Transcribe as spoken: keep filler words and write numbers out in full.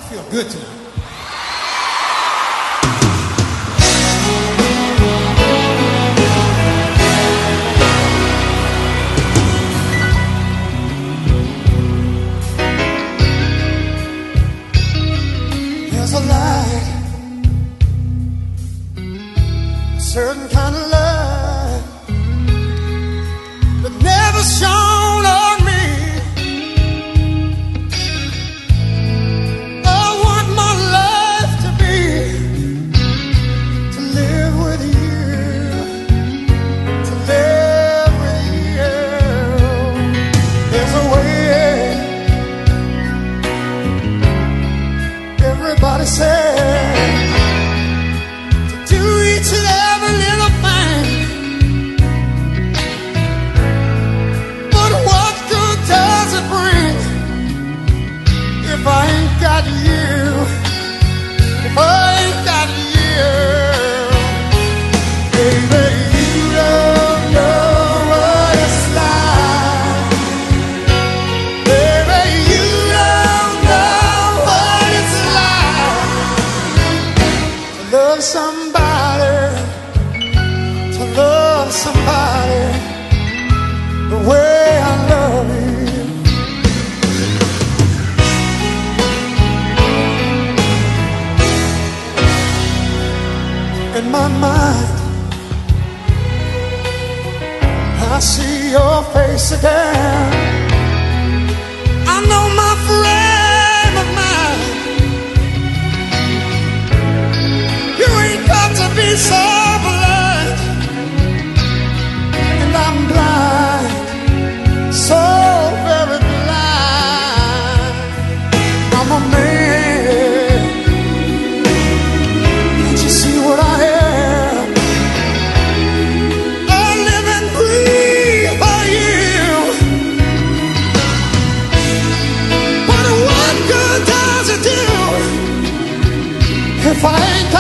feel good tonight. There's a light, a certain kind of love that never shone on me. I want my life to be, to live with you, to live with you. There's a way, everybody says, to do each and every little thing. But what good does it bring if I ain't got you? If I ain't got you, baby, you don't know what it's like. Baby, you don't know what it's like to love somebody, to love somebody the way I love you. In my mind, I see your face again. I know my frame of mind. You ain't got to be so blind, and I'm blind, so very blind. I'm a man, can't you see what I am? I live and breathe for you. But what good does it do if I ain't got